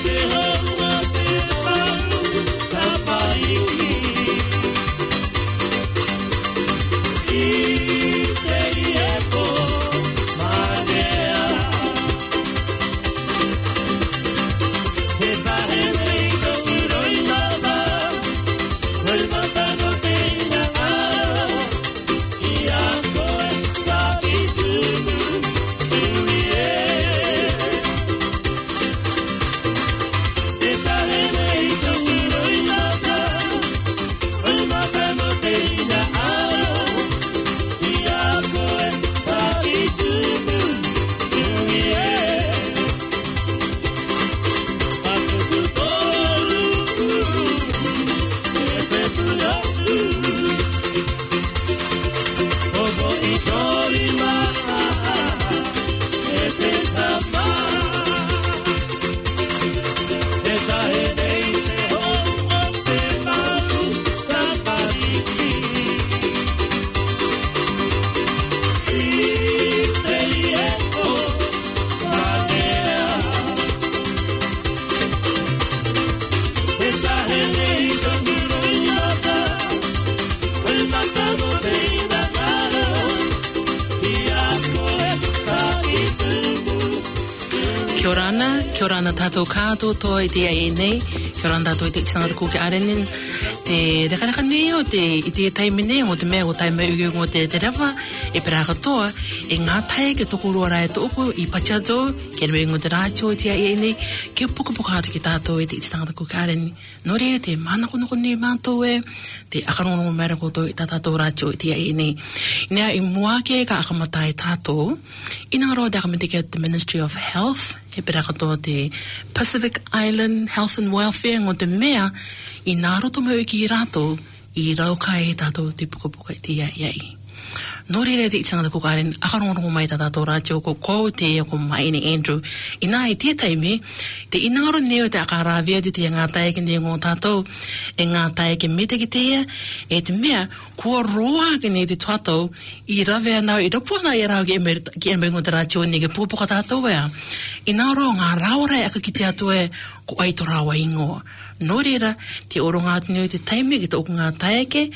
Kia ora ana tātou kātoa i te ai nei, kia ora ana tātou i te tangata ko ke arenin, te rekareka nei o i te taimi nei, o te mea o taima uiu o te rawa, e pera katoa, e ngā tae ke toko roa rai toko i Pachato, ke rei o te rātio i te ai nei, ke puka hatu ki tātou i te tangata ko ke arenin. Nō rea te mānakonoko nei mātou e, te akarono mera koto i tātou rātio i te ai nei. Nea i muake ka akamatai tātou, ina roa te akamatike the Ministry of Health, he pera katoa te Pacific Island Health and Welfare, ngō te mea i nā roto mau ki i rātou i raukai e tātou te puka i te iai. Nō reira te itangata ko kāren, akarongo mai tātou rātio ko kou te ko Maine Andrew. I nā i te taime, te inangaro neo te akarawea te ngā tae ke ngō tātou, e ngā tae ke mete ki te e te mea, kua roa ke ne te tuatou, i rawea nau, i rapuana i rau ki eme ngō te rātio ne ke puka tātou ea. I nā roa ngā raurai aka ki te atu e, ko aito rawa ingoa. Nō reira, te oro ngā tino i te taime ki te oku ngā taeke,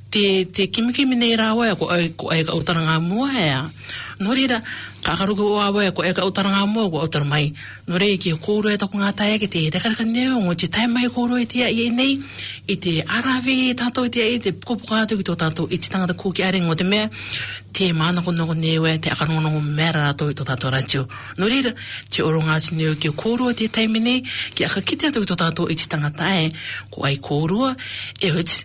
te kimikimi nei rawa ko ai ka utara ngā mua ea. Nō reira, ka akaruku o awa ko ai ka utara ngā mua ko utara mai. Nō reira ki kōro e taku ngā taeke, te rekareka neo ngō te taimai kōro e te ai nei, i te arawe tātou i te ai, te pukapuka atu ki tō tātou i te tangata kūki are ngō te mea, te mānakonoko neo e, te akarongo mera rātou i tō tātou rātio. Nō reira, te oro ngā tino ki kōro e te taime nei, ki aka kite atu ki tō tātou i te tangata e, ko ai kōroa, e hut,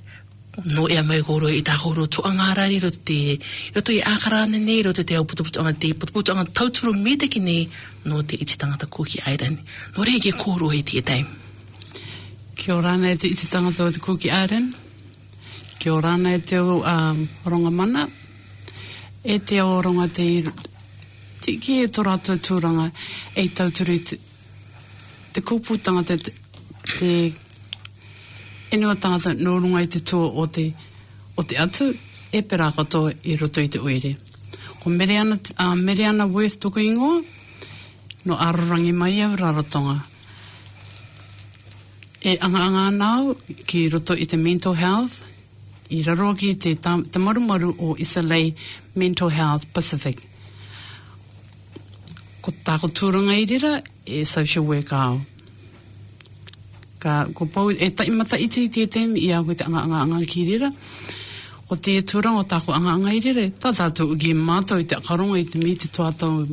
no e mai kōroa i tā kōroa tu angarari, roto i ākarane nei, roto te au putuputuanga, te putuputuanga tauturu me te ki nei, no te iti tangata Kuki Island. No rei ki kōroa i te taim. Kia ora nei te iti tangata o te Kuki Island. Kia ora nei te ronga mana. E te o ronga te ki e tō rātou tūranga e tauturu te kōpūtanga te enua tangata nō runga i te tō o te atu e pera katoa i roto i te oere. Ko Meriana Worth toko ingoa, no arorangi mai au rarotonga. E anga nāu ki roto i te mental health, i raro ki te marumaru o Isalei Mental Health Pacific. Ko tāko tūranga i rira e social work au. Ko pau, e taimata iti i te temi i au te anga ki rira. Ko te tūranga o tāko anga i rira, tā tātou uki mātou i te akaronga i te mi te tuatau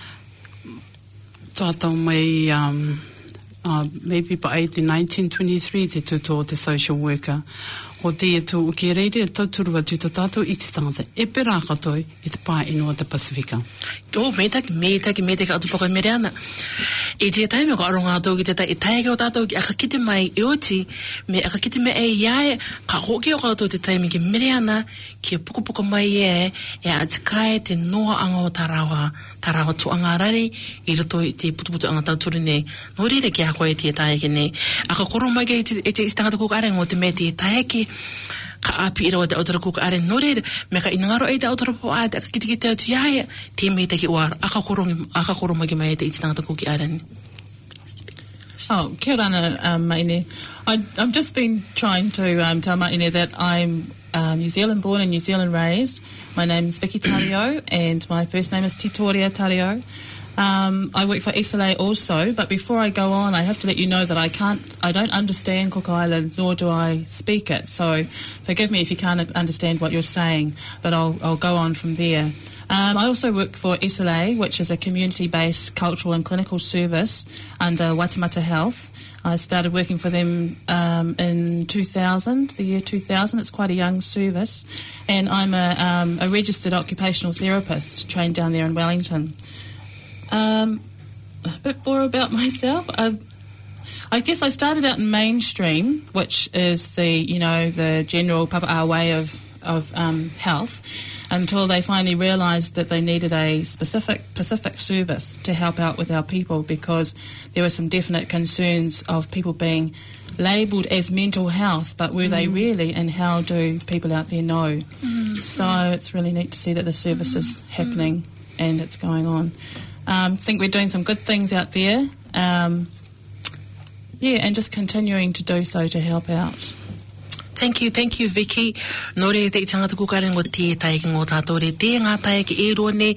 mai, maybe pa ai te 1923 te tuto o te social worker. Ko te tu uki reire, tauturu atu te tātou i te tangata. E pera katoi i te pā inua te Pasifika. Me taki atu paka Meriana. E te taime ko aronga atu ki te tai, e taike o tātou ki aka kite mai e oti, me aka kite mai e iae, ka hoki o kātou te taime ki Meriana, ki puka mai e atikai te noa anga o tarawa tu anga rari, i roto i te putu anga tauturu nei. No reire ki a koe te taike nei. Aka koro mai ke e te istangata kuka are ngō te me te taike, ka api ira o te autara kuka are no reira, me ka inangaro e te autara po a, te aka kite atu iae, te me te ki oara, aka koro mai ki mai e te istangata kuki are ni. Oh, kia ora, Maine. I've just been trying to tell Maine that I'm New Zealand born and New Zealand raised. My name is Vicky Tario and my first name is Titoria Tario. I work for SLA also, but before I go on, I have to let you know that I don't understand Cook Island, nor do I speak it. So forgive me if you can't understand what you're saying, but I'll go on from there. I also work for SLA, which is a community-based cultural and clinical service under Waitemata Health. I started working for them in 2000, the year 2000. It's quite a young service. And I'm a registered occupational therapist trained down there in Wellington. A bit more about myself. I guess I started out in mainstream, which is the general papa'a way of health, until they finally realised that they needed a specific Pacific service to help out with our people, because there were some definite concerns of people being labelled as mental health, but were they really, and how do people out there know? So it's really neat to see that the service is happening and it's going on. I think we're doing some good things out there, and just continuing to do so to help out. Thank you, Vicky. Nore te tangata kukaren ngo te tai ki ngo tātou re te ngā tai ki e roa ne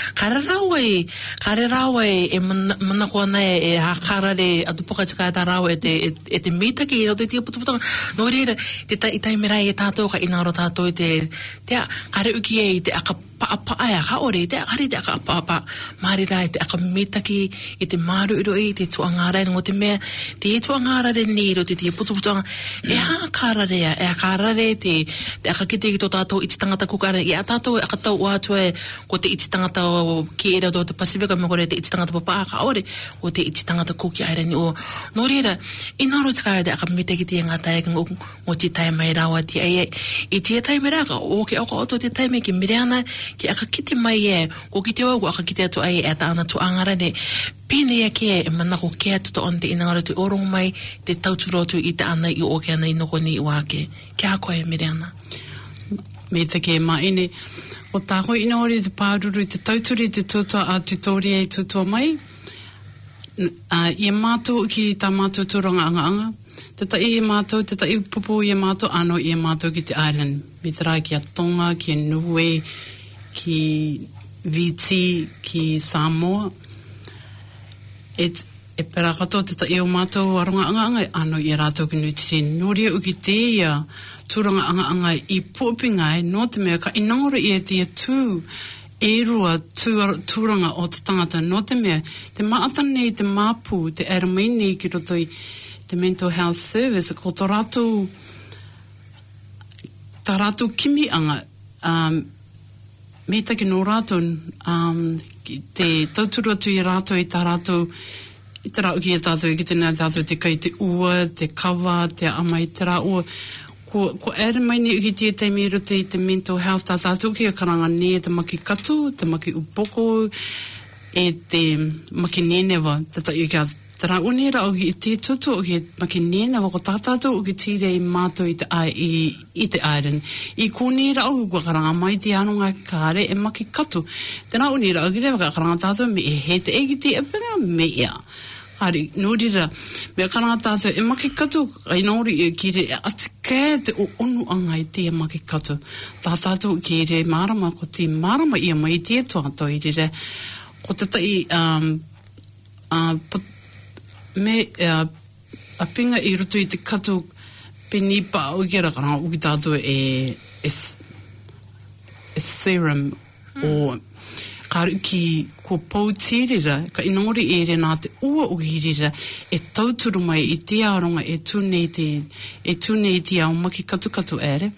karerawe e mana kua nei e hakara re atupuka tika ta rawe e te mita ki e roto te putuputanga. Nore te tai mirai e tātou ka inaro tātou e te kare uki e te aka pa'apa'aya ka ore te kare te aka pa'apa marira e te aka mitaki e te maru iro e te tuangara ngo te mea te tuangara re ni ro te putuputanga e hakara re e akarare te aka kite ki tō tātou iti tangata kukare i a tātou e aka tau uatua e ko te iti tangata ki era do te Pasifika me kore te iti tangata papa aka ore o te iti tangata kuki aere ni o no reira inaro tika te aka mite ki te ngata e ngo ti tai mai rawa ti ai i te tai mai raka o ke aka oto te tai mai ki mireana ki aka kite mai e ko ki te o aka kite atu ai e ta ana tu angara ne pene ya ke e mana ko ke atu to on te inangara tu orong mai te tauturotu i te ana i o ke ana i noko ni i wake kia koe Miriana. Me te ke maine, o tāko ina ori te pāruru, te tauturi, te tutua a tutori e tutua mai. I mātou ki tā mātou tūranga anga. Te tai e mātou, te tai pupu i mātou, ano i mātou ki te island. Me te rai ki a Tonga, ki a Niue, ki Viti, ki Samoa. E pera katoa te tai o mātou aronga anga, ano i rātou ki nuitiri. Nori u ki te ia tūranga anga i pōpinga e no te mea ka inangora i e te tū e rua tūranga o te tangata no te mea. Te maatane i te māpū, te aramene ki roto i te mental health service, ko tā rātou kimi anga, me taki no rātou, te tauturu atu i rātou i tā rātou, i te rau ki e tātou, ki te nea tātou, te kai te ua, te kawa, te amai, te rau, ko ere mai ni uki te teimi rote i te mental health, tā tātou ki a karanga ne, te maki katu, te maki upoko, e te maki nenewa, te tai uki a te rau ne rau ki te tutu, uki maki nenewa, ko tā tātou uki tire i mātou i te airen. I kōni rau, kua karanga mai te anonga kāre, e maki katu. Te rau ne rau, ki rewa ka karanga tātou, me e he te egi te epinga, me ia. Hari, nōrira, mea karanga tātou, e maki katu, ai nōri e kire, e atikē te o onu anga i te maki katu. Tā tātou ki re marama, ko te marama ia mai i te tuato i re, ko te tai, a pinga i roto i te katu, penipa o kera karanga, uki tātou e serum, o kāru ki ko poutirira, ka inori e re nā te ua o hirira, e tauturu mai i te aronga, e tūnei te au maki katu ere.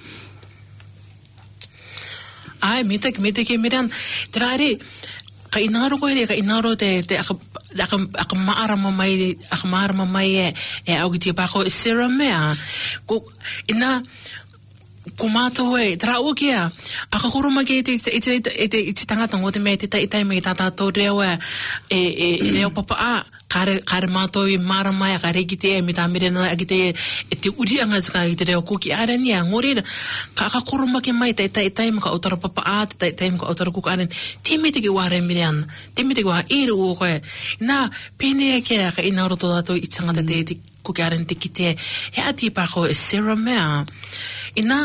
Ai, me te ke miran, te rare, ka inaro koe re, ka inaro te aka maarama mai e au ki te pako e serum mea, ko ina, ko mātou e, te rau kia, aka koroma ke te tangata ngō te mea te tai mei tā tātou reo e reo papa kare mātou I maramai, kare ki te me tā mirena, ki te te urianga tuka ki te reo kuki areni, ngorera, ka koromake mai, tai maka otara papa a, tai maka otara kuka areni, te me te ki wāre mireana, te me te ki wā ere o koe, nā, pēnea kia ka ina roto tātou I tangata te kuki areni te ki te, he ati pāko e Sarah mea, ina,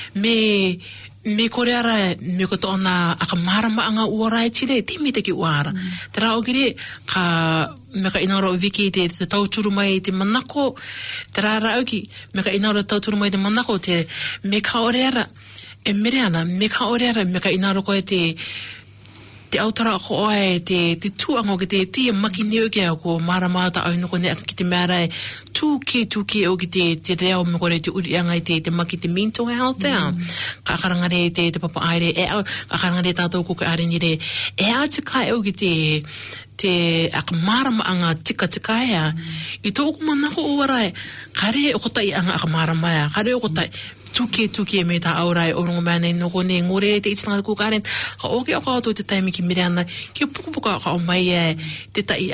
me koreara me ko tona aka marama anga uarai tire te me te ki uara te rao kire ka me ka inaro Viki te tauturu mai te manako te rara auki me ka inaro tauturu mai te manako te me ka oreara e mereana me ka oreara me ka inaro koe te autara ko oe te tuango ki te maki neo kia ko marama ta au nuko ne aka ki te mera e tuki o ki te reo me kore te urianga I te maki te mental health ka karangare te papa aere ka karangare tātou kuka are nire e a te kai o ki te aka marama anga tika ea I tōku manako o warai kare o kotai anga aka marama ea kare o kotai tuki me tā aurai o rongo mea nei noko ne ngore te itinga kuka aren ka oke o kaoto te taimi ki mireana ki pukupuka ka o mai e te tai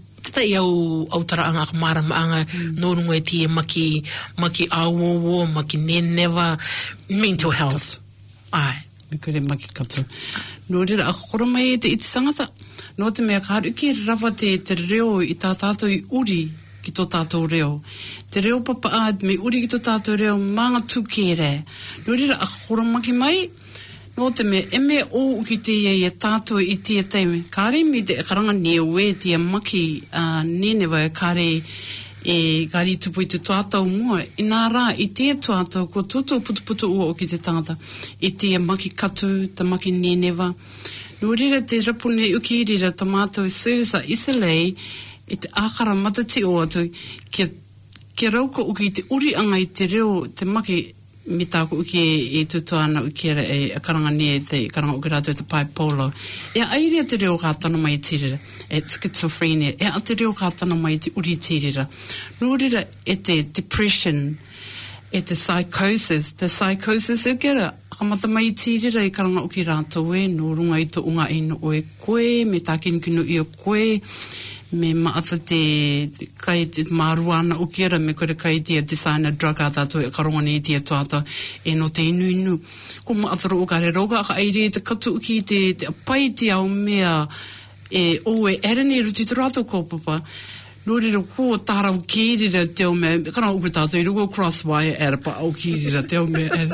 au autara anga ka marama anga no rungo e tie maki awowo maki never mental health ai me kore maki katu no rira a koro mai te iti sangata no te mea kaharu ki rawa te reo I tā tātou I uri ki tō tātou reo. Te reo papa a me uri ki tō tātou reo manga tukere. No rira a koromaki mai, no te me me o ki te e tātou I tia teime. Kāre mi te karanga newe tia maki nenewa kāre kāre tupu I te tuatau mua. I nā rā, I tia tuatau, ko tutu putu ua o ki te tangata. I tia maki katu, ta maki nenewa. No rira te rapune uki rira ta mātou Susa Isalei, I te ākara matati o atu, ke rauka uki te uri anga I te reo, te maki me tāku uki e tutuana uki e karanga ne te karanga uki rātou te bipolar. E airea te reo kātana mai tirira, e schizophrenia, e a te reo kātana mai te uri tirira. Nōrira e te depression, e te psychosis e kera, kamata mai tirira I karanga uki rātou e, nō runga I to unga ino o e koe, me tākinikino I o koe, me maata kai te maruana o kera me kore kai tia designer drug a tātou e karonga nei tia tuata e no te inu. Ko maata ro o kare roga ka aire te katu ki te pai te au mea e o e erene ruti te rātou kōpapa. Nōrira ko tārau kērira te o mea, kana upe tātou I rugo crosswire era pa au kērira te o mea era.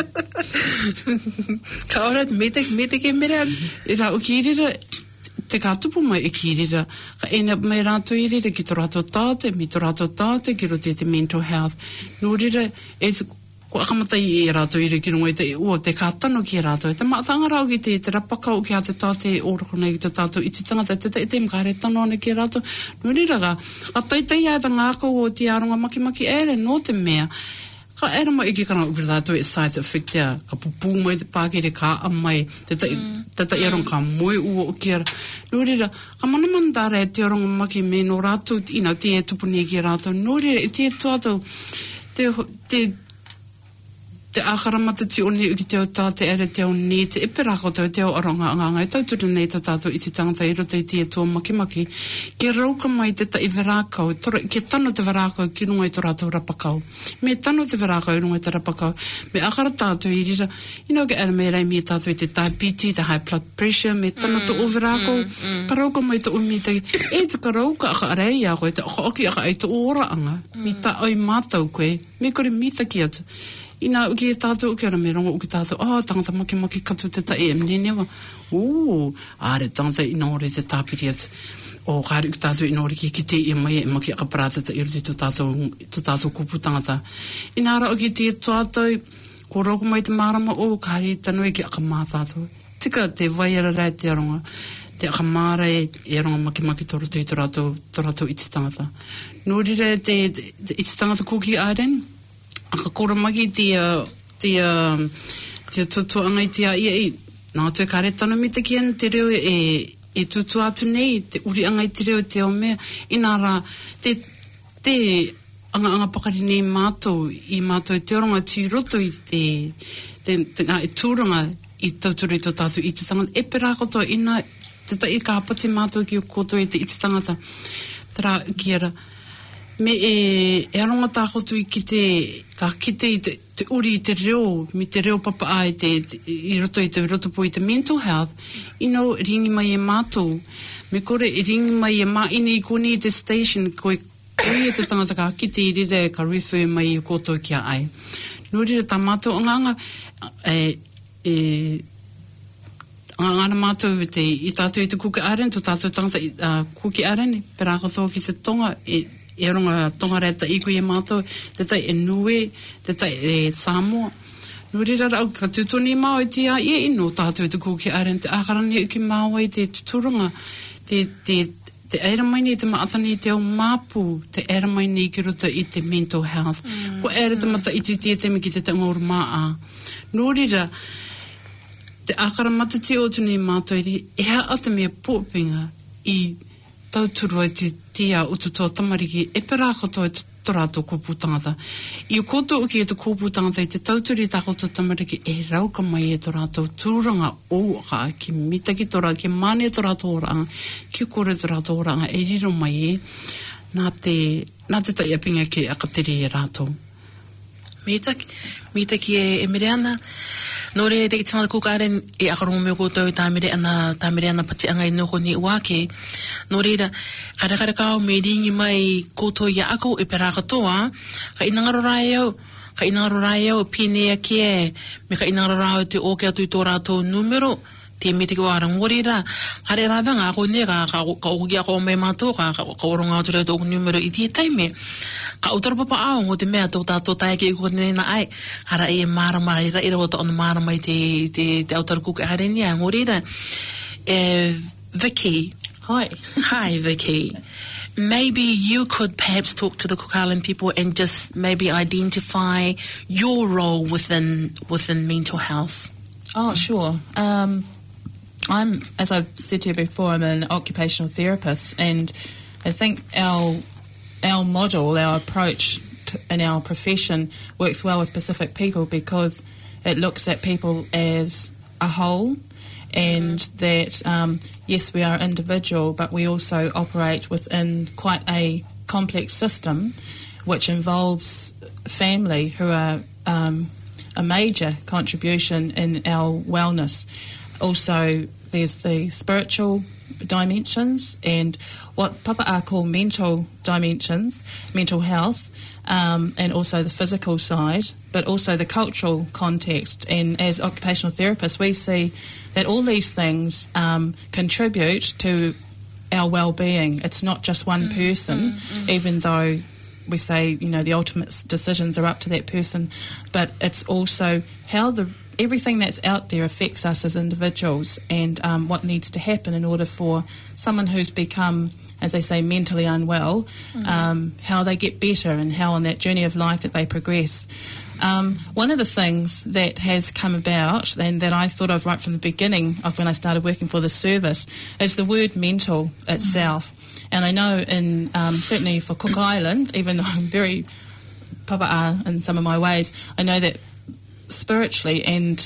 Ka ora me te ke mera. E rā o kērira te kātupu mai e kīrira, ka ena mai rātou I rira ki tō rātou tāte, mi tō rātou tāte, ki rote te mental health. Nō rira, ko akamatai e rātou I rira ki rungo o te kātano ki rātou. Te maatanga rau ki te rapakau ki a te tāte o roko nei ki tō tātou I te tangata, te mkare tano ana ki rātou. Nō rira ka taitai ai ta ngākau o te aronga maki ere, nō te mea. Ka era mai ki kana ukira tātou e side effect ea, ka pupu mai te pākere ka amai, te tai arong ka moe ua o kia. Nō rira, ka manamandara e te aronga maki me no rātou, te e tupuni ki rātou. Nō rira, e te tuatau, te ākaramata ti o nei uki te o tāte ere te o nei, te eperako te o aronga anganga, e tauturu nei to tātou I te tangata I roto I te e tō maki, ke rauka mai te ta I verākau, ke tano te verākau ki runga I tō rātou rapakau. Me tano te verākau I runga I te rapakau. Me akara tātou I rira, ino ke era me rei mi tātou I te diabetes, te high blood pressure, me tano te o verākau, ka rauka mai te umi te, e te ka rauka aka arei a koe, te aka oki aka ai te ora anga, mi ta oi mātau koe, me kore mita ki atu. Ina uki e tātou uki ara me rongo uki tātou, tangata maki katu te tae e mnenewa. Are tangata inaore te tāpiri atu. O kāre uki tātou inaore ki te e mai e maki akaparata ta iruti to tātou kupu tangata. Ina ara uki te tātou, ko roko mai te marama o kāre tanu e ki akamā tātou. Tika te waiara rai te aronga, te akamāra e aronga maki toro te I tō rātou iti tangata. Nōrira te iti tangata kuki aren, aka koramaki te tutuanga I te ia I nā tue kare tana mi te kian te reo e tutu atu nei te uri anga I te reo te o mea I nā rā te anga pakari nei mātou I mātou te oronga tī roto I te tūranga I tauturu I tō tātou I te tangata e pera koto ina te tai ka pati mātou ki o koto I te iti tangata tera kiera. Me e aronga tākotu I kite I te uri I te reo, me te reo papa ai I roto I te roto po I te mental health, ino ringi mai e mātou. Me kore I ringi mai e maine I koni I te station, koe te tangata ka kite I rire ka refer mai I koto kia ai. Nō rira tā mātou anganga, ngana mātou I tātou I te kuke aren, tō tātou tangata kuke aren, pera katoa ki te tonga, e ronga tonga reta iku I mātou, te tai e Nue, te tai e Samoa. Nō rira rau, ka tutuni māo I tia, ino tātou I te kuke aren, te ākarani uki māo I te tuturunga, te eira maini I te maatani I te au māpū, te eira maini I ki ruta I te mental health. Ko eira te mata I te tētemi ki te tangauru maa. Nō rira, te ākara matati o tuni mātou I e hea ata mea pōpinga I tauturu ai te tia ututoa tamariki e pera katoa I torato kōpū tangata. I o koto uki e te kōpū tangata I te tauturi I takoto tamariki e rauka mai e torato tūranga o ka ki mita ki tora, ki mane torato oranga, ki kore torato oranga e riro mai e nā te taiapinga ki akateri e rātou. Mita ki e mere ana. Nō re te itinga kuka aren e akarongo meo koutou tā mere ana pati anga I noko ni uake. Nō reira, karakara kao me ringi mai koutou ia ako e pera katoa, ka inangaro rai au pinea kie, me ka inangaro rai au te oke atu I tō rātou numero, te me te kua rangorira, kare rāwanga ako ne ka oki ako o mai mātou, ka oronga atu rau tōku numero I tie taime. Ka utara papa ao ngō te mea tō tātou tae ki I kua nena ai, hara e marama, ira wata ona marama I te autara kuka harenia, ngō rira. Vicky. Hi, Vicky. Maybe you could perhaps talk to the Cook Island people and just maybe identify your role within mental health. Oh, sure. I'm, as I've said to you before, I'm an occupational therapist, and I think our model, our approach in our profession works well with Pacific people because it looks at people as a whole, and that, yes, we are individual, but we also operate within quite a complex system which involves family who are a major contribution in our wellness. Also, there's the spiritual dimensions and what Papa call mental dimensions, mental health, and also the physical side, but also the cultural context. And as occupational therapists, we see that all these things contribute to our well-being. It's not just one person, even though we say, the ultimate decisions are up to that person, but it's also how everything that's out there affects us as individuals, and what needs to happen in order for someone who's become, as they say, mentally unwell, how they get better and how on that journey of life that they progress. One of the things that has come about and that I thought of right from the beginning of when I started working for the service is the word mental itself. And I know certainly for Cook Island, even though I'm very Papa in some of my ways, I know that spiritually and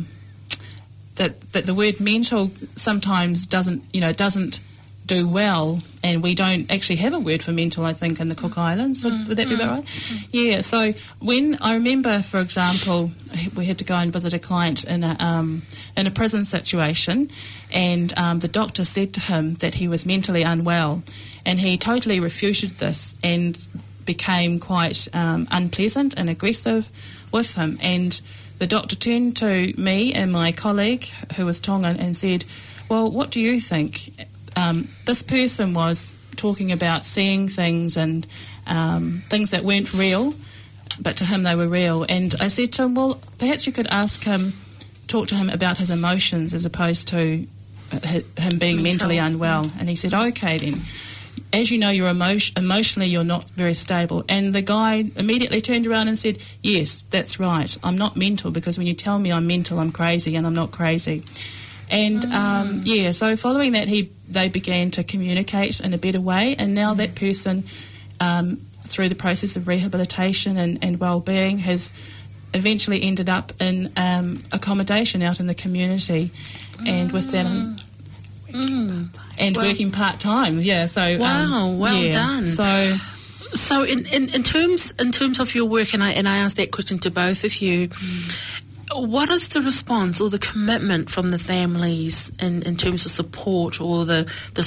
that the word mental sometimes doesn't do well, and we don't actually have a word for mental, I think, in the Cook Islands. Would that be about right? Yeah, so when I remember, for example, we had to go and visit a client in a prison situation, and the doctor said to him that he was mentally unwell, and he totally refuted this and became quite unpleasant and aggressive with him. And the doctor turned to me and my colleague, who was Tongan, and said, well, what do you think? This person was talking about seeing things and things that weren't real, but to him they were real. And I said to him, well, perhaps you could talk to him about his emotions as opposed to him being mentally unwell. And he said, okay then. As you know, you're emotionally you're not very stable. And the guy immediately turned around and said, yes, that's right. I'm not mental, because when you tell me I'm mental, I'm crazy, and I'm not crazy. And, so following that, they began to communicate in a better way. And now that person, through the process of rehabilitation and well-being, has eventually ended up in accommodation out in the community. And with that... and working part-time. Yeah, so well done. So in terms of your work, and I asked that question to both of you, what is the response or the commitment from the families in terms of support or the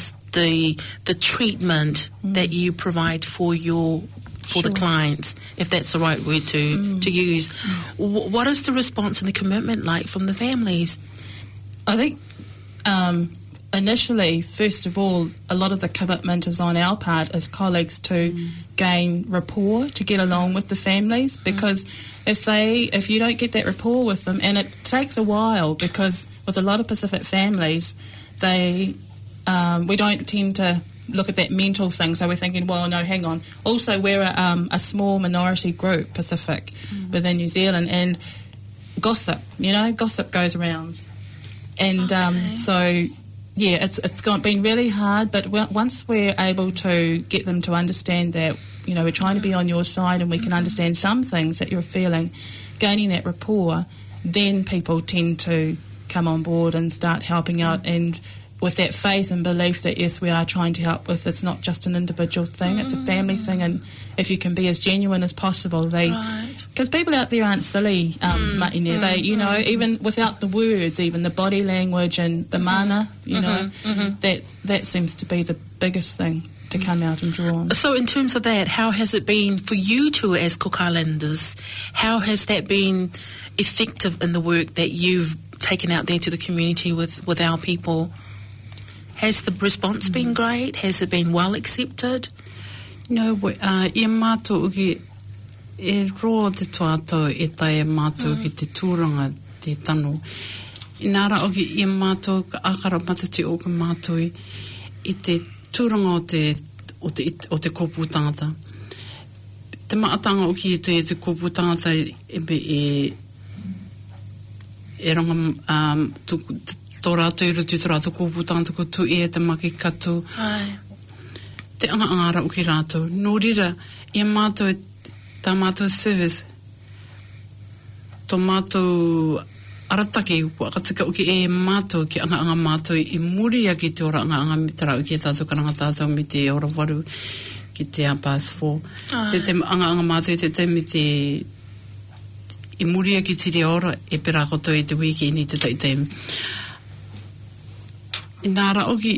treatment that you provide for the clients, if that's the right word to use? What is the response and the commitment like from the families? I think initially, first of all, a lot of the commitment is on our part as colleagues to gain rapport, to get along with the families, because if you don't get that rapport with them, and it takes a while, because with a lot of Pacific families, we don't tend to look at that mental thing, so we're thinking, well, no, hang on. Also, we're a small minority group, Pacific, within New Zealand, and gossip goes around. And so, yeah, it's been really hard, but once we're able to get them to understand that, we're trying to be on your side and we can understand some things that you're feeling, gaining that rapport, then people tend to come on board and start helping out, and with that faith and belief that, yes, we are trying to help with, it's not just an individual thing, it's a family thing, and if you can be as genuine as possible, because people out there aren't silly, Maine, they, even without the words, even the body language and the mana, that seems to be the biggest thing to come out and draw on. So in terms of that, how has it been for you two as Cook Islanders? How has that been effective in the work that you've taken out there to the community with our people? Has the response been great? Has it been well accepted? No, ia mātou uki e roa te tuatau e tai e mātou ki te tūranga te tano. Inara oki ia mātou ka akara matati o ka mātou i te tūranga o te kōpū tangata. Te maatanga oki e te kōpū tangata e ranga tō rātou i rutu tō rātou kōpū tangata ko tu e te maki katu. Te anga o ki rātou. Nō rira, ia mātou, tā mātou service, tō mātou arataki, wakatika o ki e mātou ki anga mātou i muri a ki te ora anga mitara o ki e tātou karanga tātou mi te ora waru ki te Apas 4. Te anga mātou te te mi te i muri a ki tiri ora e pera koto i te wiki ni te taitem. Nāra oki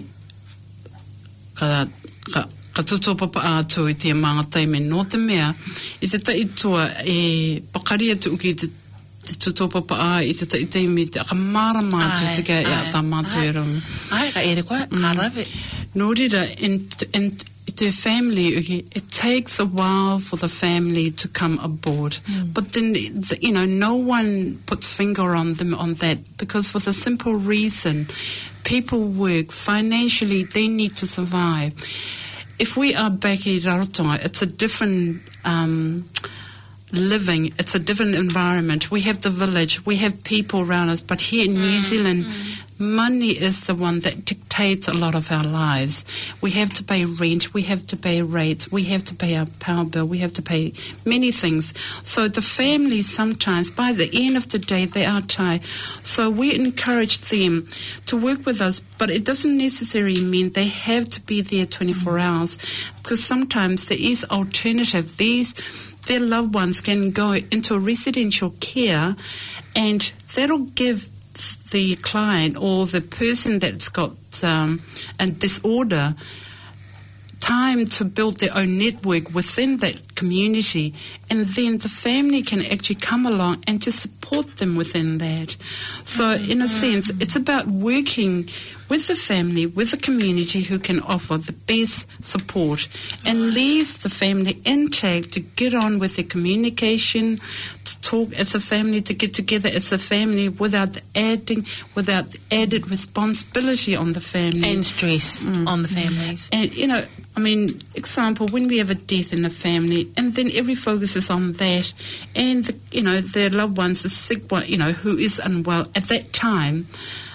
ka tuto papa ātou i te māngatai me no te mea, i te taitua e pakaria tu uki te tuto papa i te taitemi te akamara mātou te kia e a tā mātou e rau. Ai, ka ere koe, ka rawe. Nō rira, and the family, it takes a while for the family to come aboard. But then, no one puts finger on them on that, because for the simple reason, people work financially, they need to survive. If we are back in Rarotonga, it's a different living, it's a different environment. We have the village, we have people around us, but here in New Zealand, money is the one that dictates a lot of our lives. We have to pay rent, we have to pay rates, we have to pay our power bill, we have to pay many things. So the families sometimes, by the end of the day, they are tired. So we encourage them to work with us, but it doesn't necessarily mean they have to be there 24 hours, because sometimes there is alternative. Their loved ones can go into a residential care, and that'll give the client or the person that's got a disorder time to build their own network within that community, and then the family can actually come along and just support them within that. So in a sense, it's about working with the family, with the community who can offer the best support and leaves the family intact to get on with their communication, to talk as a family, to get together as a family without added responsibility on the family. And stress on the families. And, example, when we have a death in the family, and then every focus is on that, and, their loved ones, the sick one, who is unwell at that time,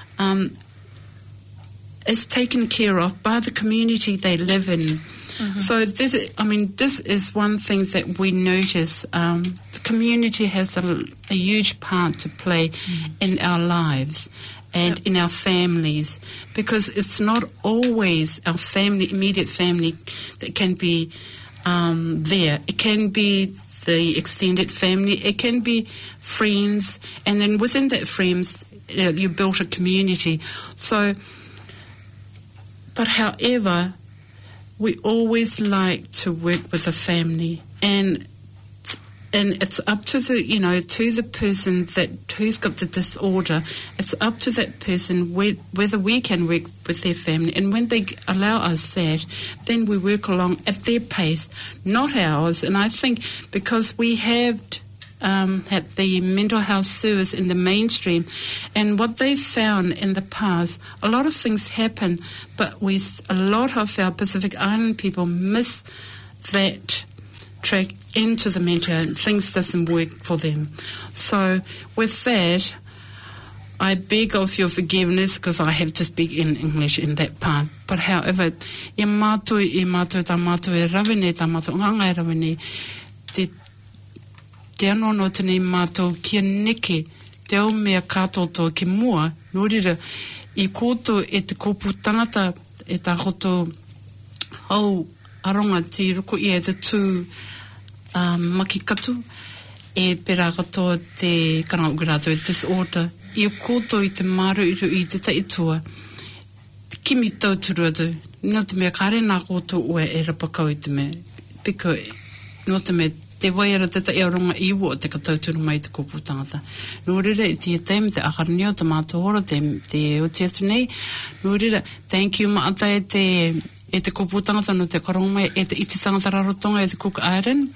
is taken care of by the community they live in. So this is one thing that we notice. The community has a huge part to play in our lives. and in our families, because it's not always our family, immediate family, that can be there. It can be the extended family, it can be friends, and then within that friends, you built a community. So, but however, we always like to work with a family, and it's up to the, to the person who's got the disorder. It's up to that person whether we can work with their family. And when they allow us that, then we work along at their pace, not ours. And I think because we have had the mental health service in the mainstream, and what they've found in the past, a lot of things happen, but a lot of our Pacific Island people miss that track into the mental health. Things doesn't work for them. So with that, I beg of your forgiveness because I have to speak in English in that part. But however, e mātou tā mātou e rawene, tā mātou nganga e rawene, te anono tēnei mātou kia neke te au mea kātoto ki mua, nō reira, i kōtou e te kōpū tangata e tā koto au aronga ti ruko ia te tū maki katu e pera katoa te kanaugrato e disorder i kōtou i te maru i te taitua kimi tauturu atu no te mea kare nā kōtou ua e rapakau i te mea piko no te mea te waiara te ta eoronga iwo te katauturu mai te kōpū tangata nō reira i te teim te akaranio te mātohora te o te atu nei nō reira thank you maata e te kōpū tangata no te karonga mai e te iti tangata rarotonga e te Cook Island.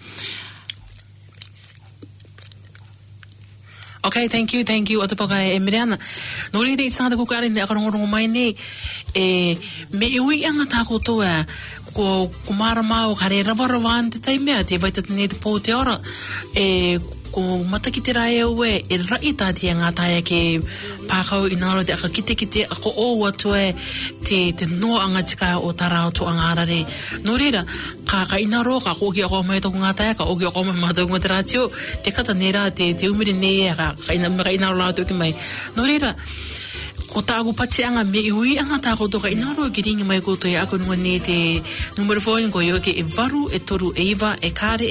Okay, thank you. O te paka e Miriana. Nō reira i tangata Cook Island e akarongorongo mai nei me iwi anga tā kōtoa ko marama o kare rawarawa an te taimea te vaitatene te pō te ora ko mataki te rae ue e rai tātia ngā taia ke pākau i nāro te aka kite ako o atua te noa anga tika o tā rao to angārare nō reira ka inaro ka koki ako mai toku ngā taia ka oki ako mai mātou ngā te rātio te kata nera te umiri nei ka inaro lao toki mai nō reira ko tāku patianga me iwi anga tā koto ka inaro ki ringi mai koto e ako nunga ne te numero 4 ko yo ke e varu, e toru, e iwa, e kāre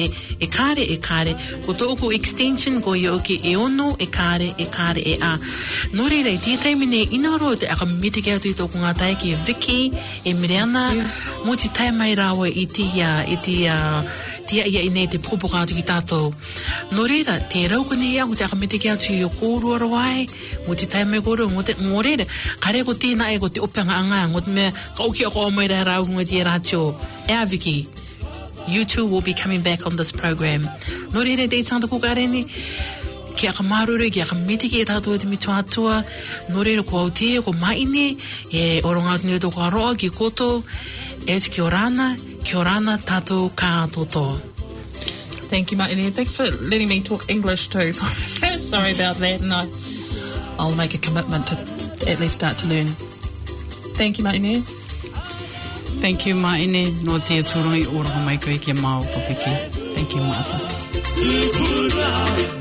ko tōku extension ko yo ke e ono, e kāre e a nō reira i tia taimine inaro te aka mite ke atu i tōku ngā tae ki e Vicky, e Miriana mo ti tae mai rawe i tia ia i nei te pōpoka atu ki tātou. Nō reira, te rauka nei au te akamete ki atu i o kōrua rawai, mo te taimai kōrua, ngō reira, kare ko tēnā e ko te opeanga anga, ngō te mea, ka uki ako o mai rai rau ngā te rātio. Ea Vicky, you two will be coming back on this program. Nō reira, te itanga Cook Island, ki aka maruru, ki aka mete ki e tātou e te mitu atua, nō reira ko au te, ko maine, e oronga atu ni o tōku aroa, ki koto, e te kia orana tātou kātoto. Thank you, Maine. Thanks for letting me talk English too. Sorry about that, and I'll make a commitment to at least start to learn. Thank you, Maine. Thank you, Maine. No te turongi oranga mai koe ki a māo papiki. Thank you, Martha.